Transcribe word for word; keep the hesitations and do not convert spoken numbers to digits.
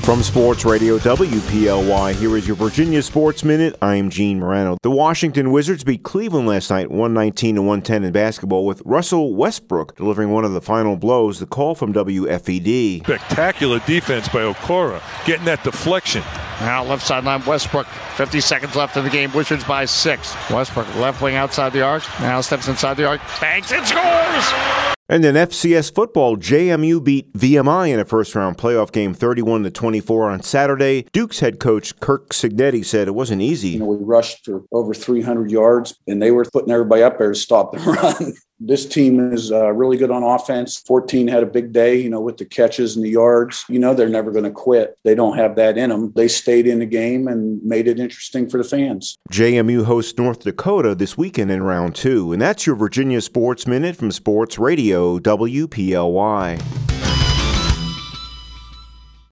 From Sports Radio W P L Y, here is your Virginia Sports Minute. I'm Gene Morano. The Washington Wizards beat Cleveland last night, one nineteen to one ten in basketball, with Russell Westbrook delivering one of the final blows. The call from W F E D. Spectacular defense by Okoro, getting that deflection. Now left sideline, Westbrook. fifty seconds left in the game. Wizards by six. Westbrook left wing outside the arc. Now steps inside the arc. Banks and scores! And in F C S football, J M U beat V M I in a first-round playoff game thirty-one to twenty-four on Saturday. Duke's head coach Kirk Cignetti said it wasn't easy. You know, we rushed for over three hundred yards, and they were putting everybody up there to stop the run. This team is uh, really good on offense. fourteen had a big day, you know, with the catches and the yards. You know, they're never going to quit. They don't have that in them. They stayed in the game and made it interesting for the fans. J M U hosts North Dakota this weekend in round two. And that's your Virginia Sports Minute from Sports Radio W P L Y.